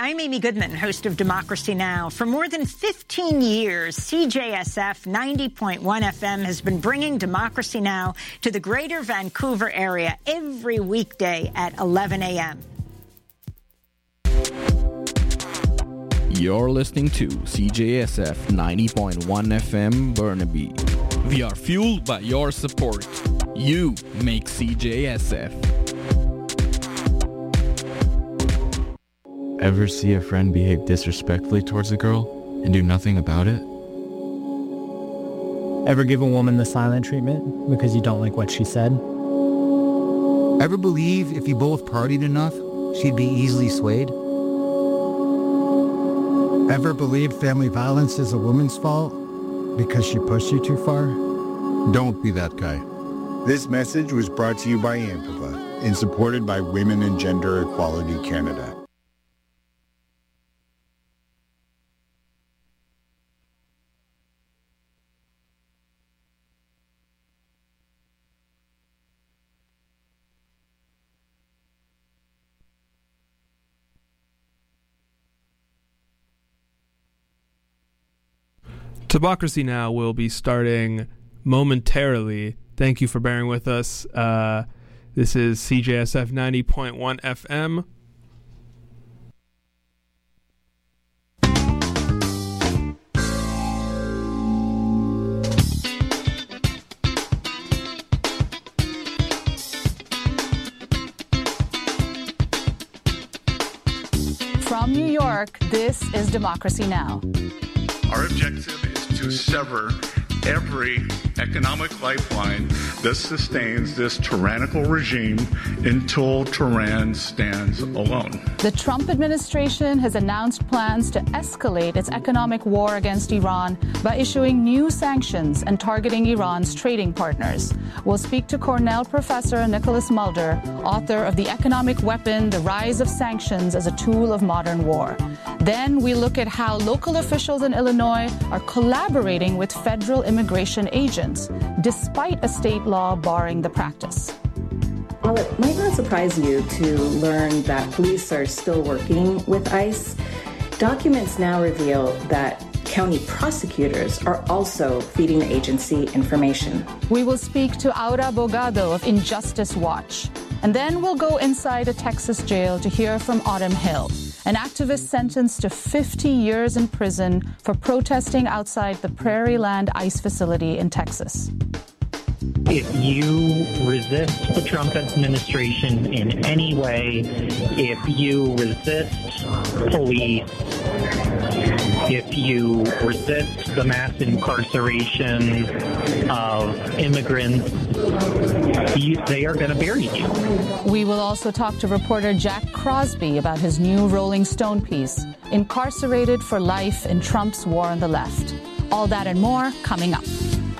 I'm Amy Goodman, host of Democracy Now! For more than 15 years, CJSF 90.1 FM has been bringing Democracy Now! To the greater Vancouver area every weekday at 11 a.m. You're listening to CJSF 90.1 FM Burnaby. We are fueled by your support. You make CJSF. Ever see a friend behave disrespectfully towards a girl and do nothing about it? Ever give a woman the silent treatment because you don't like what she said? Ever believe if you both partied enough, she'd be easily swayed? Ever believe family violence is a woman's fault because she pushed you too far? Don't be that guy. This message was brought to you by AMPAVA and supported by Women and Gender Equality Canada. Democracy Now! Will be starting momentarily. Thank you for bearing with us. This is CJSF 90.1 FM. From New York, this is Democracy Now! Our objective is to sever every economic lifeline that sustains this tyrannical regime until Tehran stands alone. The Trump administration has announced plans to escalate its economic war against Iran by issuing new sanctions and targeting Iran's trading partners. We'll speak to Cornell professor Nicholas Mulder, author of The Economic Weapon, The Rise of Sanctions as a Tool of Modern War. Then we look at how local officials in Illinois are collaborating with federal immigration agents, despite a state law barring the practice. While it might not surprise you to learn that police are still working with ICE, documents now reveal that county prosecutors are also feeding the agency information. We will speak to Aura Bogado of Injustice Watch. And then we'll go inside a Texas jail to hear from Autumn Hill, an activist sentenced to 50 years in prison for protesting outside the Prairie Land ICE facility in Texas. If you resist the Trump administration in any way, if you resist police, if you resist the mass incarceration of immigrants, they are going to bury you. We will also talk to reporter Jack Crosby about his new Rolling Stone piece, Incarcerated for Life in Trump's War on the Left. All that and more coming up.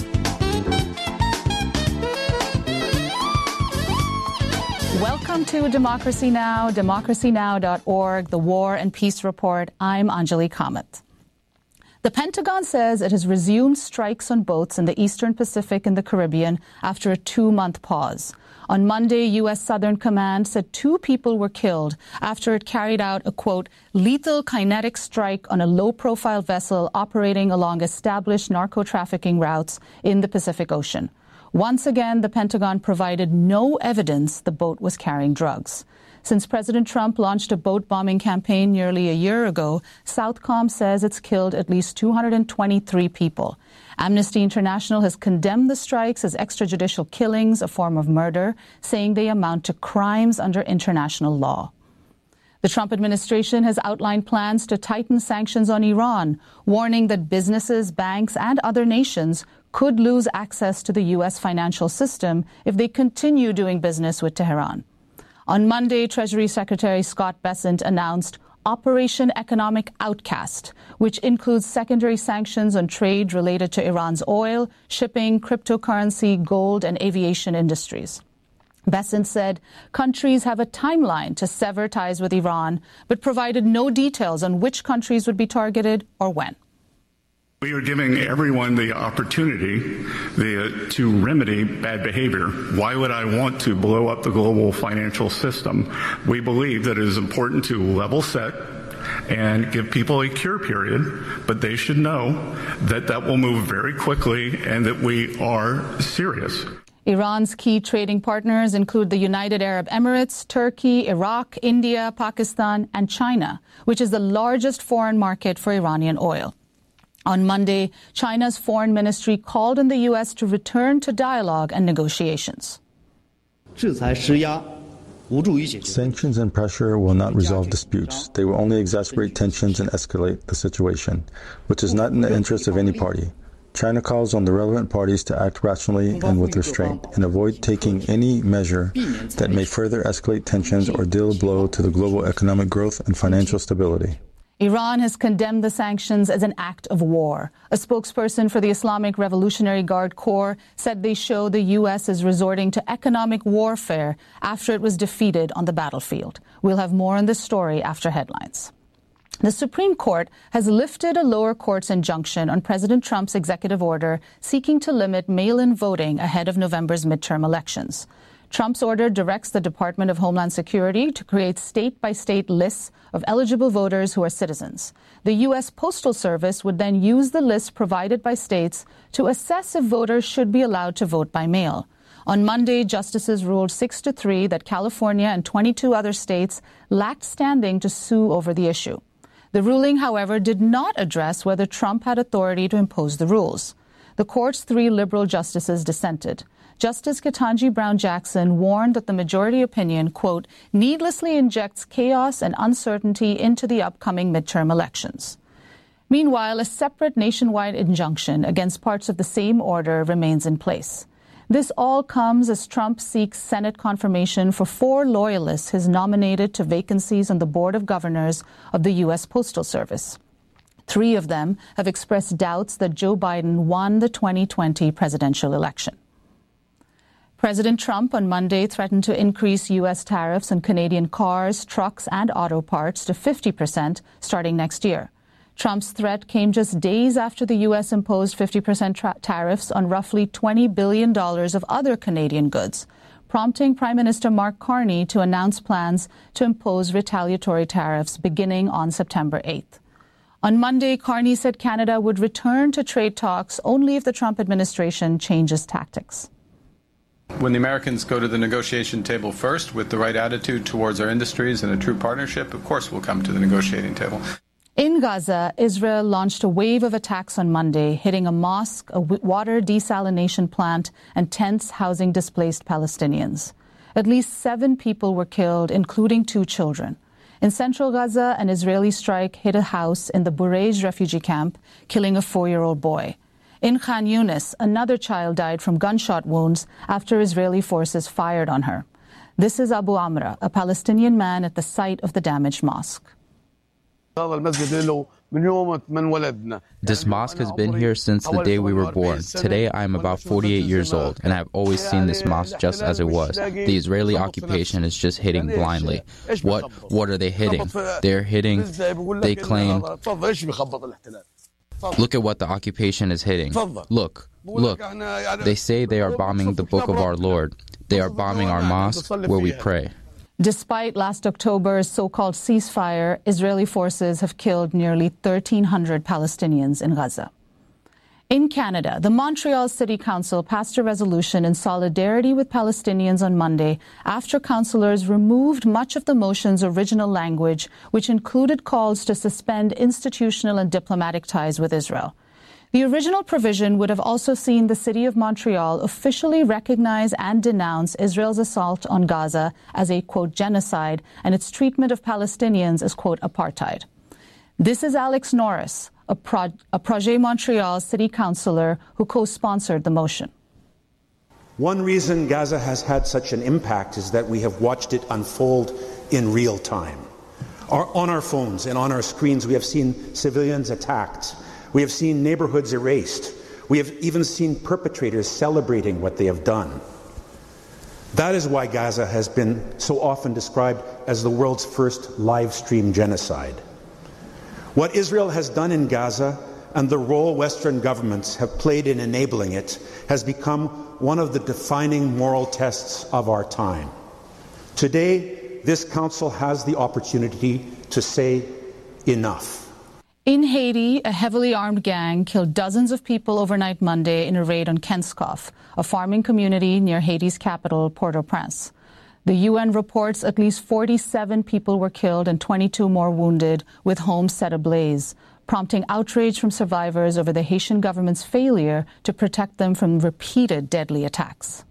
Welcome to Democracy Now!, democracynow.org, the War and Peace Report. I'm Anjali Kamath. The Pentagon says it has resumed strikes on boats in the Eastern Pacific and the Caribbean after a 2-month pause. On Monday, U.S. Southern Command said 2 people were killed after it carried out a, quote, lethal kinetic strike on a low-profile vessel operating along established narco-trafficking routes in the Pacific Ocean. Once again, the Pentagon provided no evidence the boat was carrying drugs. Since President Trump launched a boat bombing campaign nearly a year ago, Southcom says it's killed at least 223 people. Amnesty International has condemned the strikes as extrajudicial killings, a form of murder, saying they amount to crimes under international law. The Trump administration has outlined plans to tighten sanctions on Iran, warning that businesses, banks, and other nations could lose access to the U.S. financial system if they continue doing business with Tehran. On Monday, Treasury Secretary Scott Bessent announced Operation Economic Outcast, which includes secondary sanctions on trade related to Iran's oil, shipping, cryptocurrency, gold, and aviation industries. Bessent said countries have a timeline to sever ties with Iran, but provided no details on which countries would be targeted or when. We are giving everyone the opportunity to remedy bad behavior. Why would I want to blow up the global financial system? We believe that it is important to level set and give people a cure period, but they should know that that will move very quickly and that we are serious. Iran's key trading partners include the United Arab Emirates, Turkey, Iraq, India, Pakistan, and China, which is the largest foreign market for Iranian oil. On Monday, China's foreign ministry called on the U.S. to return to dialogue and negotiations. Sanctions and pressure will not resolve disputes. They will only exacerbate tensions and escalate the situation, which is not in the interest of any party. China calls on the relevant parties to act rationally and with restraint and avoid taking any measure that may further escalate tensions or deal a blow to the global economic growth and financial stability. Iran has condemned the sanctions as an act of war. A spokesperson for the Islamic Revolutionary Guard Corps said they show the U.S. is resorting to economic warfare after it was defeated on the battlefield. We'll have more on this story after headlines. The Supreme Court has lifted a lower court's injunction on President Trump's executive order seeking to limit mail-in voting ahead of November's midterm elections. Trump's order directs the Department of Homeland Security to create state-by-state lists of eligible voters who are citizens. The U.S. Postal Service would then use the lists provided by states to assess if voters should be allowed to vote by mail. On Monday, justices ruled 6-3 that California and 22 other states lacked standing to sue over the issue. The ruling, however, did not address whether Trump had authority to impose the rules. The court's 3 liberal justices dissented. Justice Ketanji Brown Jackson warned that the majority opinion, quote, needlessly injects chaos and uncertainty into the upcoming midterm elections. Meanwhile, a separate nationwide injunction against parts of the same order remains in place. This all comes as Trump seeks Senate confirmation for 4 loyalists he's nominated to vacancies on the Board of Governors of the U.S. Postal Service. 3 of them have expressed doubts that Joe Biden won the 2020 presidential election. President Trump on Monday threatened to increase U.S. tariffs on Canadian cars, trucks, and auto parts to 50% starting next year. Trump's threat came just days after the U.S. imposed 50% tariffs on roughly $20 billion of other Canadian goods, prompting Prime Minister Mark Carney to announce plans to impose retaliatory tariffs beginning on September 8th. On Monday, Carney said Canada would return to trade talks only if the Trump administration changes tactics. When the Americans go to the negotiation table first with the right attitude towards our industries and a true partnership, of course we'll come to the negotiating table. In Gaza, Israel launched a wave of attacks on Monday, hitting a mosque, a water desalination plant, and tents housing displaced Palestinians. At least 7 people were killed, including 2 children. In central Gaza, an Israeli strike hit a house in the Burej refugee camp, killing a 4-year-old boy. In Khan Yunis, another child died from gunshot wounds after Israeli forces fired on her. This is Abu Amra, a Palestinian man at the site of the damaged mosque. This mosque has been here since the day we were born. Today I am about 48 years old, and I have always seen this mosque just as it was. The Israeli occupation is just hitting blindly. What are they hitting? They're hitting, they claim... Look at what the occupation is hitting. Look. They say they are bombing the Book of our Lord. They are bombing our mosque where we pray. Despite last October's so-called ceasefire, Israeli forces have killed nearly 1,300 Palestinians in Gaza. In Canada, the Montreal City Council passed a resolution in solidarity with Palestinians on Monday after councillors removed much of the motion's original language, which included calls to suspend institutional and diplomatic ties with Israel. The original provision would have also seen the city of Montreal officially recognize and denounce Israel's assault on Gaza as a, quote, genocide and its treatment of Palestinians as, quote, apartheid. This is Alex Norris, a Projet Montreal city councillor who co-sponsored the motion. One reason Gaza has had such an impact is that we have watched it unfold in real time. On our phones and on our screens, we have seen civilians attacked. We have seen neighborhoods erased. We have even seen perpetrators celebrating what they have done. That is why Gaza has been so often described as the world's first live-stream genocide. What Israel has done in Gaza and the role Western governments have played in enabling it has become one of the defining moral tests of our time. Today, this Council has the opportunity to say enough. In Haiti, a heavily armed gang killed dozens of people overnight Monday in a raid on Kenskoff, a farming community near Haiti's capital, Port-au-Prince. The UN reports at least 47 people were killed and 22 more wounded, with homes set ablaze, prompting outrage from survivors over the Haitian government's failure to protect them from repeated deadly attacks.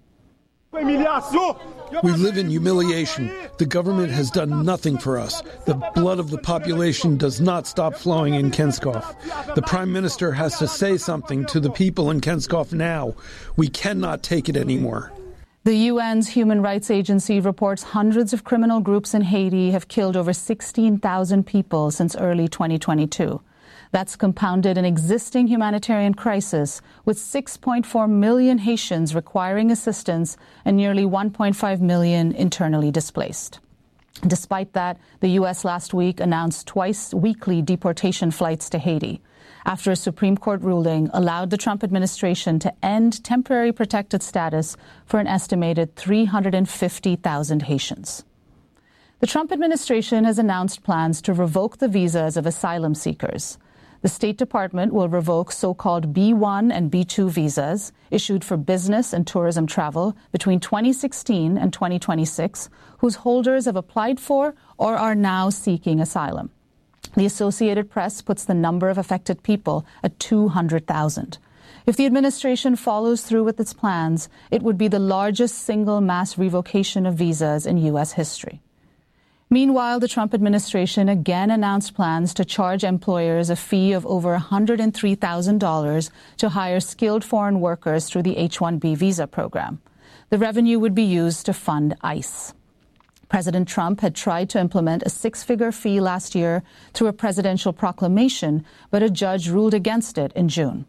We live in humiliation. The government has done nothing for us. The blood of the population does not stop flowing in Kenskoff. The Prime Minister has to say something to the people in Kenskoff now. We cannot take it anymore. The UN's Human Rights Agency reports hundreds of criminal groups in Haiti have killed over 16,000 people since early 2022. That's compounded an existing humanitarian crisis, with 6.4 million Haitians requiring assistance and nearly 1.5 million internally displaced. Despite that, the U.S. last week announced twice-weekly deportation flights to Haiti, after a Supreme Court ruling allowed the Trump administration to end temporary protected status for an estimated 350,000 Haitians. The Trump administration has announced plans to revoke the visas of asylum seekers. The State Department will revoke so-called B-1 and B-2 visas issued for business and tourism travel between 2016 and 2026, whose holders have applied for or are now seeking asylum. The Associated Press puts the number of affected people at 200,000. If the administration follows through with its plans, it would be the largest single mass revocation of visas in U.S. history. Meanwhile, the Trump administration again announced plans to charge employers a fee of over $103,000 to hire skilled foreign workers through the H-1B visa program. The revenue would be used to fund ICE. President Trump had tried to implement a six-figure fee last year through a presidential proclamation, but a judge ruled against it in June.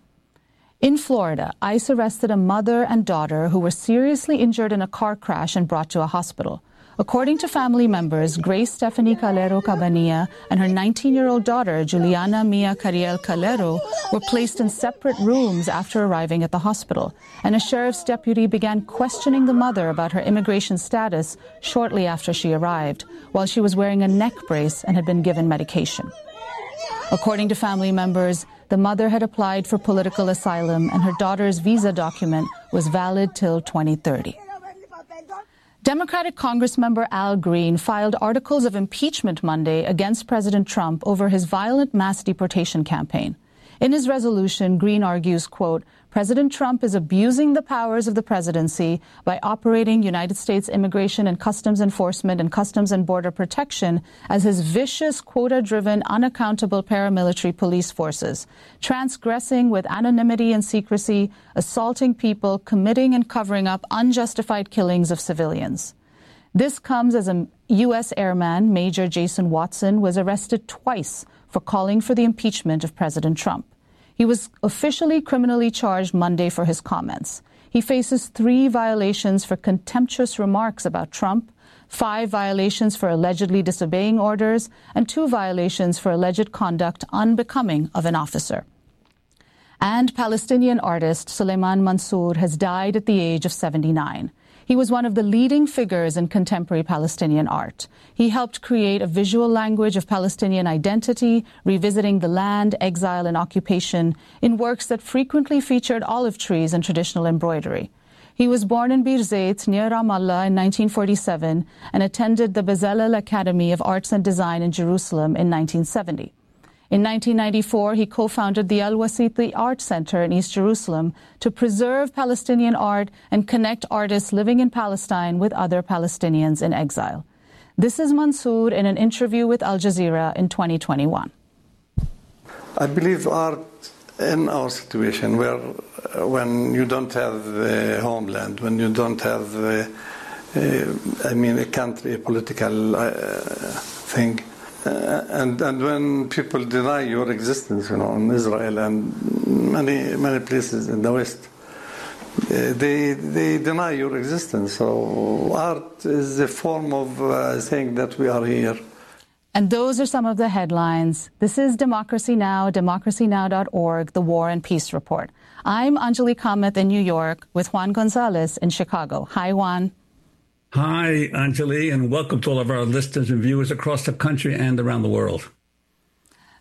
In Florida, ICE arrested a mother and daughter who were seriously injured in a car crash and brought to a hospital. According to family members, Grace Stephanie Calero Cabanilla and her 19-year-old daughter, Juliana Mia Cariel Calero, were placed in separate rooms after arriving at the hospital, and a sheriff's deputy began questioning the mother about her immigration status shortly after she arrived, while she was wearing a neck brace and had been given medication. According to family members, the mother had applied for political asylum, and her daughter's visa document was valid till 2030. Democratic Congressmember Al Green filed articles of impeachment Monday against President Trump over his violent mass deportation campaign. In his resolution, Green argues, quote, President Trump is abusing the powers of the presidency by operating United States Immigration and Customs Enforcement and Customs and Border Protection as his vicious, quota-driven, unaccountable paramilitary police forces, transgressing with anonymity and secrecy, assaulting people, committing and covering up unjustified killings of civilians. This comes as a U.S. airman, Major Jason Watson, was arrested twice for calling for the impeachment of President Trump. He was officially criminally charged Monday for his comments. He faces 3 violations for contemptuous remarks about Trump, 5 violations for allegedly disobeying orders, and 2 violations for alleged conduct unbecoming of an officer. And Palestinian artist Suleiman Mansour has died at the age of 79. He was one of the leading figures in contemporary Palestinian art. He helped create a visual language of Palestinian identity, revisiting the land, exile, and occupation in works that frequently featured olive trees and traditional embroidery. He was born in Birzeit, near Ramallah, in 1947 and attended the Bezalel Academy of Arts and Design in Jerusalem in 1970. In 1994, he co-founded the Al-Wasiti Art Center in East Jerusalem to preserve Palestinian art and connect artists living in Palestine with other Palestinians in exile. This is Mansour in an interview with Al Jazeera in 2021. I believe art in our situation where when you don't have a homeland, when you don't have a country, a political thing, and when people deny your existence, in Israel and many places in the West, they deny your existence. So art is a form of saying that we are here. And those are some of the headlines. This is Democracy Now!, democracynow.org, the War and Peace Report. I'm Anjali Kamath in New York with Juan Gonzalez in Chicago. Hi, Juan. Hi, Anjali, and welcome to all of our listeners and viewers across the country and around the world.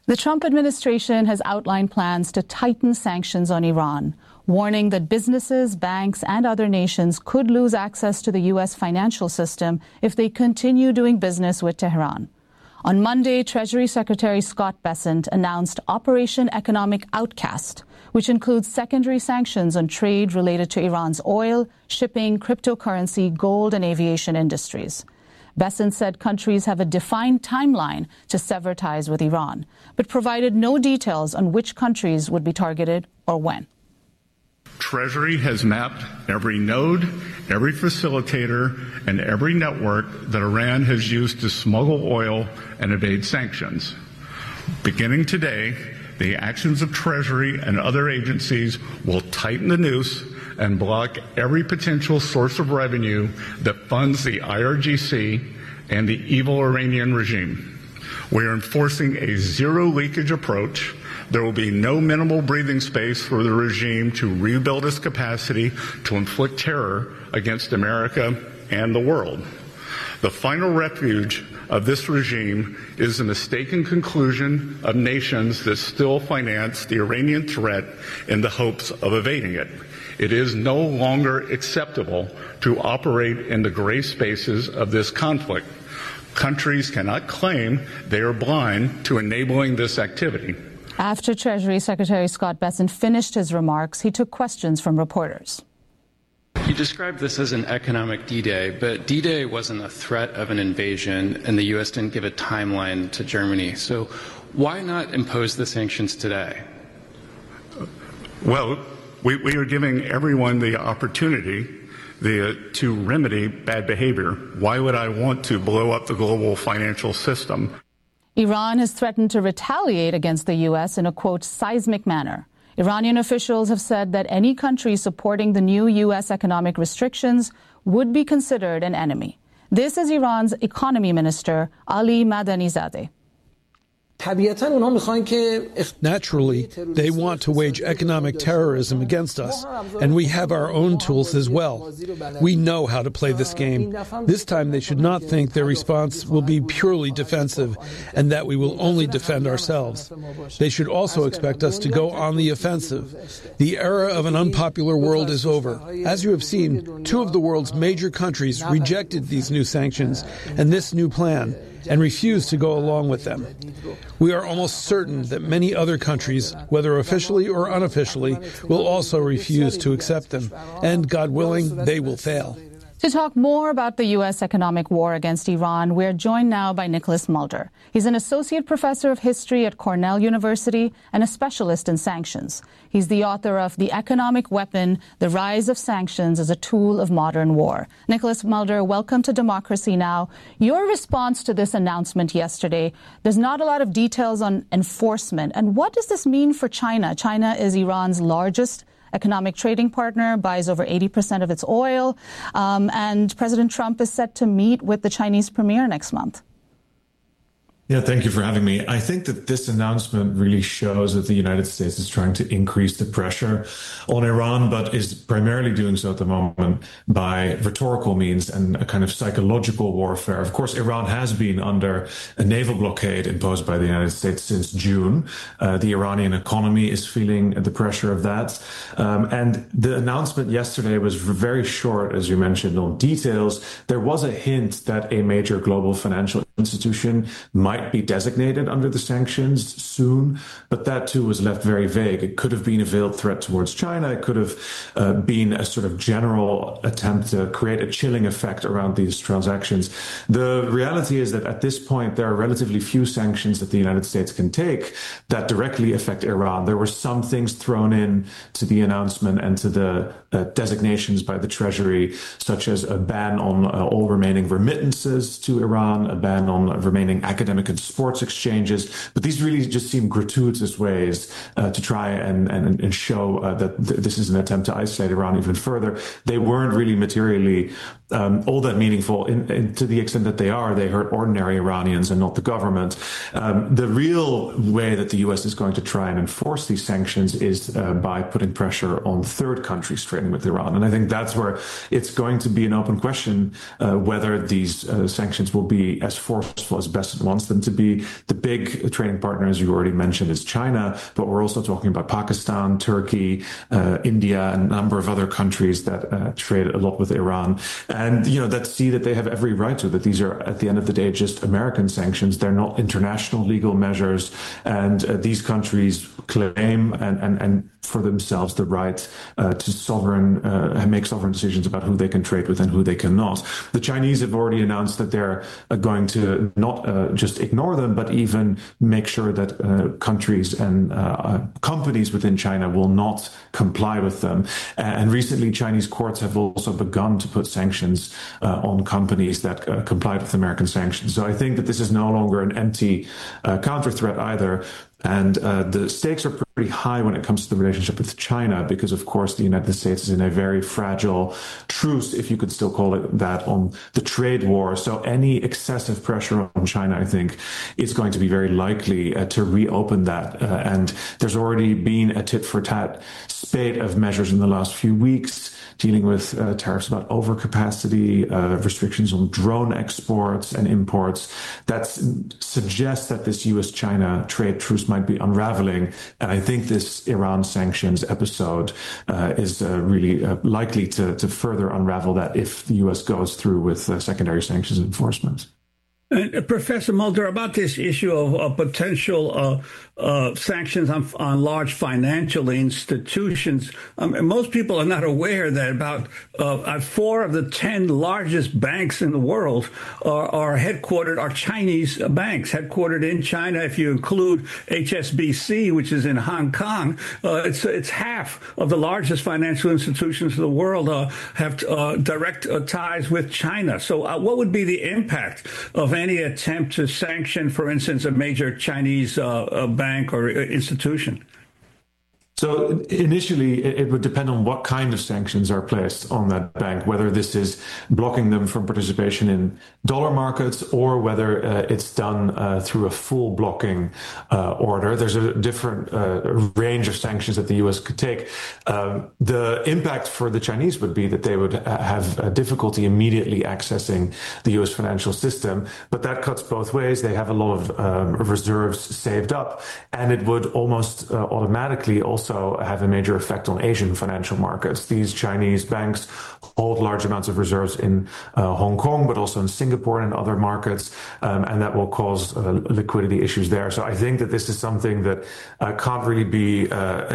The Trump administration has outlined plans to tighten sanctions on Iran, warning that businesses, banks, and other nations could lose access to the U.S. financial system if they continue doing business with Tehran. On Monday, Treasury Secretary Scott Bessent announced Operation Economic Outcast, which includes secondary sanctions on trade related to Iran's oil, shipping, cryptocurrency, gold, and aviation industries. Bessent said countries have a defined timeline to sever ties with Iran, but provided no details on which countries would be targeted or when. Treasury has mapped every node, every facilitator, and every network that Iran has used to smuggle oil and evade sanctions. Beginning today, the actions of Treasury and other agencies will tighten the noose and block every potential source of revenue that funds the IRGC and the evil Iranian regime. We are enforcing a zero leakage approach. There will be no minimal breathing space for the regime to rebuild its capacity to inflict terror against America and the world. The final refuge of this regime is the mistaken conclusion of nations that still finance the Iranian threat in the hopes of evading it. It is no longer acceptable to operate in the gray spaces of this conflict. Countries cannot claim they are blind to enabling this activity. After Treasury Secretary Scott Bessent finished his remarks, he took questions from reporters. You described this as an economic D-Day, but D-Day wasn't a threat of an invasion, and the U.S. didn't give a timeline to Germany. So why not impose the sanctions today? Well, we are giving everyone the opportunity to remedy bad behavior. Why would I want to blow up the global financial system? Iran has threatened to retaliate against the U.S. in a, quote, seismic manner. Iranian officials have said that any country supporting the new U.S. economic restrictions would be considered an enemy. This is Iran's economy minister, Ali Madanizadeh. Naturally, they want to wage economic terrorism against us, and we have our own tools as well. We know how to play this game. This time they should not think their response will be purely defensive and that we will only defend ourselves. They should also expect us to go on the offensive. The era of an unpopular world is over. As you have seen, 2 of the world's major countries rejected these new sanctions and this new plan, and refused to go along with them. We are almost certain that many other countries, whether officially or unofficially, will also refuse to accept them. And, God willing, they will fail. To talk more about the U.S. economic war against Iran, we're joined now by Nicholas Mulder. He's an associate professor of history at Cornell University and a specialist in sanctions. He's the author of The Economic Weapon, The Rise of Sanctions as a Tool of Modern War. Nicholas Mulder, welcome to Democracy Now! Your response to this announcement yesterday, there's not a lot of details on enforcement. And what does this mean for China? China is Iran's largest economic trading partner, buys over 80% of its oil, and President Trump is set to meet with the Chinese premier next month. Yeah, thank you for having me. I think that this announcement really shows that the United States is trying to increase the pressure on Iran, but is primarily doing so at the moment by rhetorical means and a kind of psychological warfare. Of course, Iran has been under a naval blockade imposed by the United States since June. The Iranian economy is feeling the pressure of that. And the announcement yesterday was very short, as you mentioned, on details. There was a hint that a major global financial institution might be designated under the sanctions soon, but that too was left very vague. It could have been a veiled threat towards China. It could have been a sort of general attempt to create a chilling effect around these transactions. The reality is that at this point, there are relatively few sanctions that the United States can take that directly affect Iran. There were some things thrown in to the announcement and to the designations by the Treasury, such as a ban on all remaining remittances to Iran, a ban on remaining academic and sports exchanges. But these really just seem gratuitous ways to try and show that this is an attempt to isolate Iran even further. They weren't really materially all that meaningful to the extent that they hurt ordinary Iranians and not the government. The real way that the U.S. is going to try and enforce these sanctions is by putting pressure on third countries trading with Iran. And I think that's where it's going to be an open question whether these sanctions will be as forceful forceful as Bessent wants them to be. The big trading partner, as you already mentioned, is China, but we're also talking about Pakistan, Turkey, India, and a number of other countries that trade a lot with Iran. And, that see that they have every right to, that these are, at the end of the day, just American sanctions. They're not international legal measures. And these countries claim and for themselves the right to make sovereign decisions about who they can trade with and who they cannot. The Chinese have already announced that they're going to not just ignore them, but even make sure that countries and companies within China will not comply with them. And recently, Chinese courts have also begun to put sanctions on companies that complied with American sanctions. So I think that this is no longer an empty counter threat either. And the stakes are pretty high when it comes to the relationship with China, because, of course, the United States is in a very fragile truce, if you could still call it that, on the trade war. So any excessive pressure on China, I think, is going to be very likely to reopen that. And there's already been a tit-for-tat spate of measures in the last few weeks, dealing with tariffs about overcapacity, restrictions on drone exports and imports, that suggests that this U.S.-China trade truce might be unraveling. And I think this Iran sanctions episode is really likely to further unravel that if the U.S. goes through with secondary sanctions enforcement. And Professor Mulder, about this issue of potential sanctions on large financial institutions, most people are not aware that about 4 of the 10 largest banks in the world are Chinese banks, headquartered in China. If you include HSBC, which is in Hong Kong, it's half of the largest financial institutions in the world have direct ties with China. So what would be the impact of any attempt to sanction, for instance, a major Chinese bank or institution? So initially, it would depend on what kind of sanctions are placed on that bank, whether this is blocking them from participation in dollar markets or whether it's done through a full blocking order. There's a different range of sanctions that the U.S. could take. The impact for the Chinese would be that they would have difficulty immediately accessing the U.S. financial system, but that cuts both ways. They have a lot of reserves saved up, and it would almost automatically also have a major effect on Asian financial markets. These Chinese banks hold large amounts of reserves in Hong Kong, but also in Singapore and other markets, and that will cause liquidity issues there. So I think that this is something that can't really be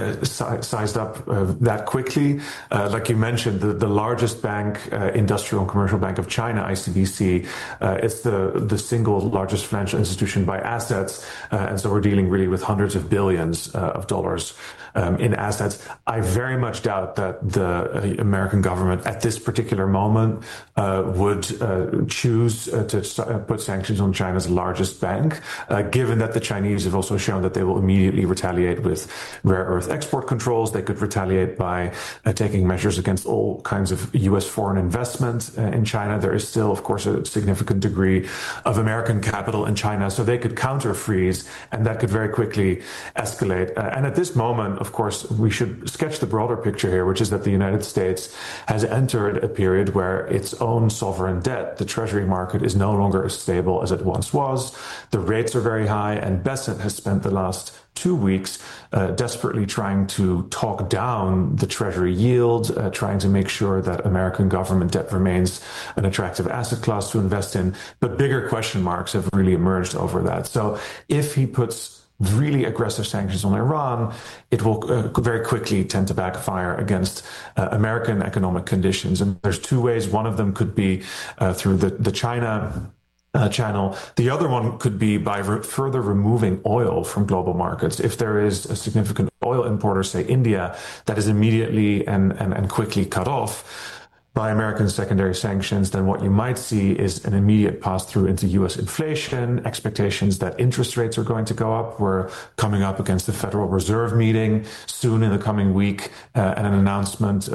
sized up that quickly. Like you mentioned, the largest bank, Industrial and Commercial Bank of China, ICBC, it's the single largest financial institution by assets, and so we're dealing really with hundreds of billions of dollars in assets. I very much doubt that the American government at this particular moment would choose to put sanctions on China's largest bank, given that the Chinese have also shown that they will immediately retaliate with rare earth export controls. They could retaliate by taking measures against all kinds of U.S. foreign investment in China. There is still, of course, a significant degree of American capital in China, so they could counter-freeze, and that could very quickly escalate. And at this moment, of course, we should sketch the broader picture here, which is that the United States has entered a period where its own sovereign debt, the treasury market, is no longer as stable as it once was. The rates are very high, and Bessent has spent the last 2 weeks desperately trying to talk down the treasury yield, trying to make sure that American government debt remains an attractive asset class to invest in. But bigger question marks have really emerged over that. So if he puts really aggressive sanctions on Iran, it will very quickly tend to backfire against American economic conditions. And there's 2 ways. One of them could be through the China channel. The other one could be by further removing oil from global markets. If there is a significant oil importer, say India, that is immediately and quickly cut off by American secondary sanctions, then what you might see is an immediate pass-through into U.S. inflation, expectations that interest rates are going to go up. We're coming up against the Federal Reserve meeting soon in the coming week, and an announcement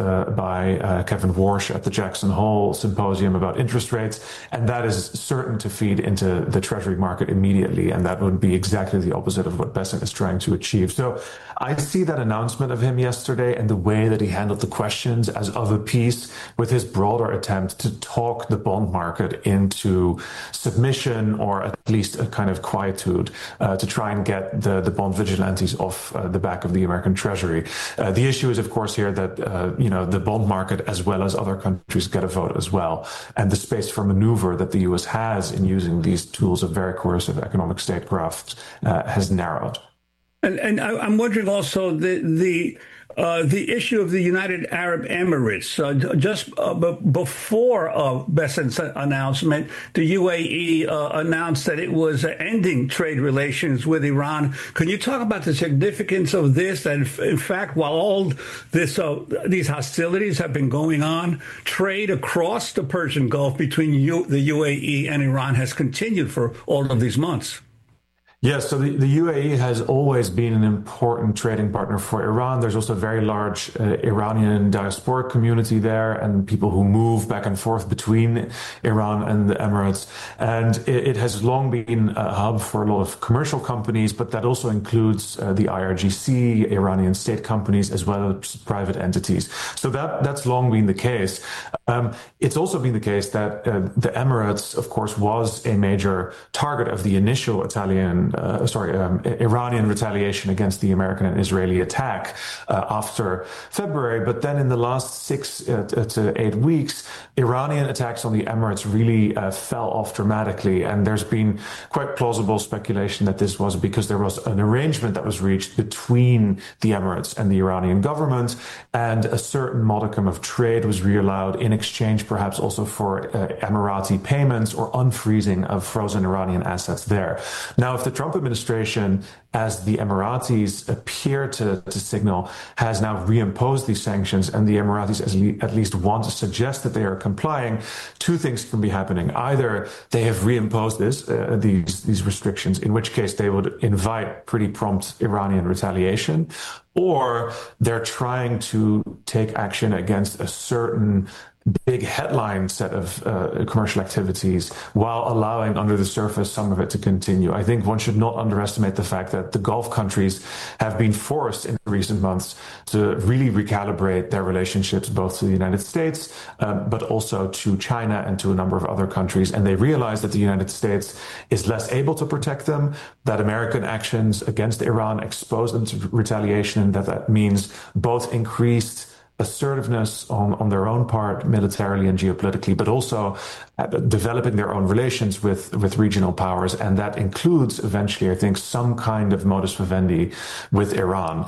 by Kevin Warsh at the Jackson Hole Symposium about interest rates, and that is certain to feed into the Treasury market immediately, and that would be exactly the opposite of what Bessent is trying to achieve. So I see that announcement of him yesterday and the way that he handled the questions as of a piece with with his broader attempt to talk the bond market into submission, or at least a kind of quietude, to try and get the bond vigilantes off the back of the American Treasury. The issue is, of course, here that the bond market, as well as other countries, get a vote as well, and the space for maneuver that the U.S. has in using these tools of very coercive economic statecraft has narrowed. And I'm wondering also the issue of the United Arab Emirates. Just before Besant's announcement, the UAE announced that it was ending trade relations with Iran. Can you talk about the significance of this? And in fact, while all these hostilities have been going on, trade across the Persian Gulf between the UAE and Iran has continued for all of these months. Yes, so the UAE has always been an important trading partner for Iran. There's also a very large Iranian diasporic community there, and people who move back and forth between Iran and the Emirates. And it has long been a hub for a lot of commercial companies, but that also includes the IRGC, Iranian state companies, as well as private entities. So that's long been the case. It's also been the case that the Emirates, of course, was a major target of the initial Iranian retaliation against the American and Israeli attack after February. But then in the last 6 to 8 weeks, Iranian attacks on the Emirates really fell off dramatically. And there's been quite plausible speculation that this was because there was an arrangement that was reached between the Emirates and the Iranian government, and a certain modicum of trade was reallowed in exchange perhaps also for Emirati payments or unfreezing of frozen Iranian assets there. Now, if the Trump administration, as the Emiratis appear to signal, has now reimposed these sanctions, and the Emiratis at least want to suggest that they are complying, two things can be happening. Either they have reimposed these restrictions, in which case they would invite pretty prompt Iranian retaliation, or they're trying to take action against a certain big headline set of commercial activities while allowing under the surface some of it to continue. I think one should not underestimate the fact that the Gulf countries have been forced in recent months to really recalibrate their relationships both to the United States, but also to China and to a number of other countries. And they realize that the United States is less able to protect them, that American actions against Iran expose them to retaliation, and that means both increased assertiveness on their own part, militarily and geopolitically, but also developing their own relations with regional powers. And that includes eventually, I think, some kind of modus vivendi with Iran.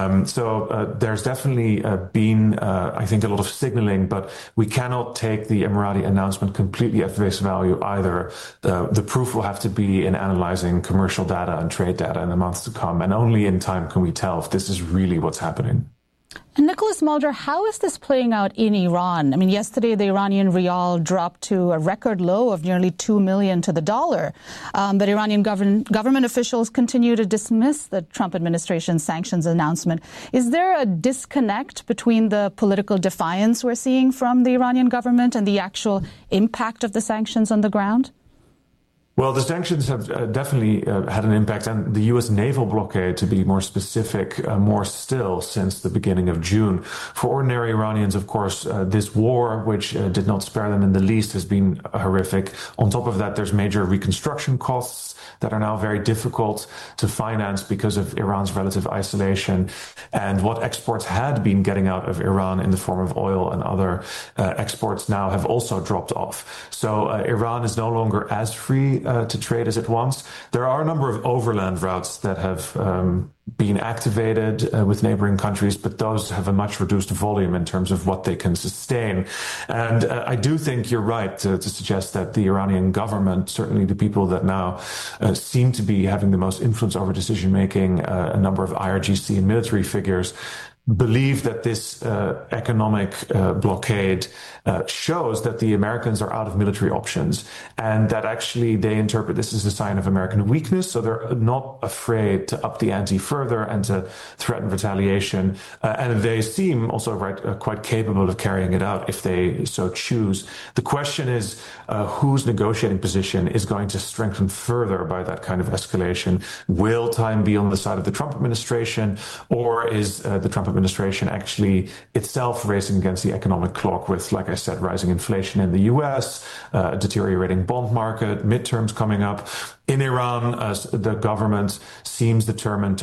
So there's definitely been, I think, a lot of signaling, but we cannot take the Emirati announcement completely at face value either. The proof will have to be in analyzing commercial data and trade data in the months to come. And only in time can we tell if this is really what's happening. And Nicholas Mulder, how is this playing out in Iran? I mean, yesterday the Iranian rial dropped to a record low of nearly 2 million to the dollar. But Iranian government officials continue to dismiss the Trump administration's sanctions announcement. Is there a disconnect between the political defiance we're seeing from the Iranian government and the actual impact of the sanctions on the ground? Well, the sanctions have definitely had an impact, and the U.S. naval blockade, to be more specific, more still since the beginning of June. For ordinary Iranians, of course, this war, which did not spare them in the least, has been horrific. On top of that, there's major reconstruction costs that are now very difficult to finance because of Iran's relative isolation, and what exports had been getting out of Iran in the form of oil and other exports now have also dropped off. So Iran is no longer as free to trade as it once. There are a number of overland routes that have been activated with neighboring countries, but those have a much reduced volume in terms of what they can sustain. And I do think you're right to suggest that the Iranian government, certainly the people that now seem to be having the most influence over decision-making, a number of IRGC and military figures, believe that this economic blockade shows that the Americans are out of military options, and that actually they interpret this as a sign of American weakness. So they're not afraid to up the ante further and to threaten retaliation. And they seem also quite capable of carrying it out if they so choose. The question is whose negotiating position is going to strengthen further by that kind of escalation? Will time be on the side of the Trump administration, or is the Trump administration actually itself racing against the economic clock with, like I said, rising inflation in the US, deteriorating bond market, midterms coming up. In Iran, the government seems determined